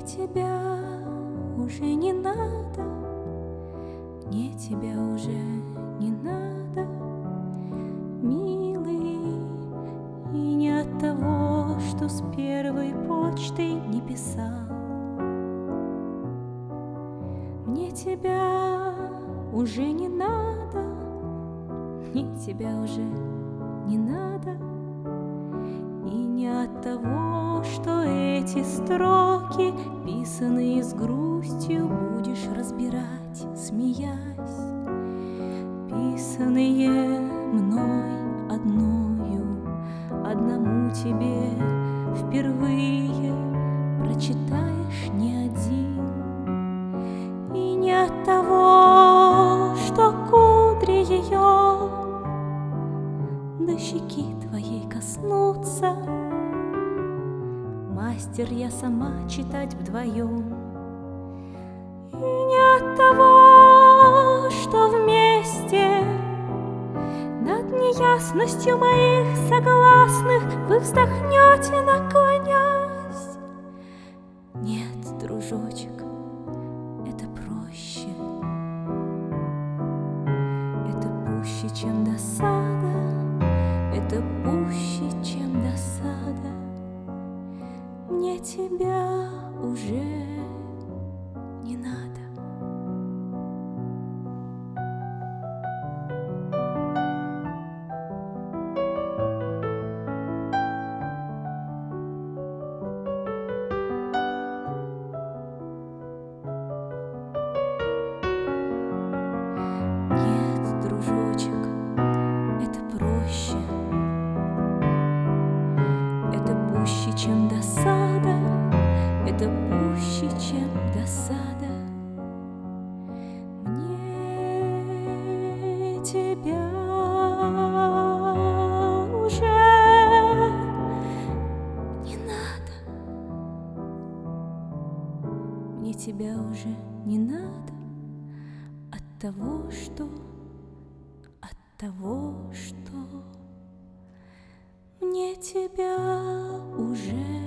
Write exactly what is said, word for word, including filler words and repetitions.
тебя уже не надо, мне тебя уже не надо, милый, и не от того, что с первой почтой не писал. Мне тебя уже не надо, мне тебя уже не надо, и не от того, что эти строки, писанные с грустью, будешь разбирать, смеясь, писанные мной одною, одному тебе впервые прочитаешь не один. И не от того, что кудри ее до щеки твоей коснутся, мастер я сама читать вдвоем. И не от того, что вместе над неясностью моих согласных вы вздохнете, наклонясь. Нет, дружочек, это проще, это пуще, чем досада, это пуще, чем досада. Мне тебя уже не надо. Нет, дружочек, это проще, это пуще, чем досада, это пуще, чем досада. Мне тебя уже не надо, мне тебя уже не надо от того, что, от того, что мне тебя уже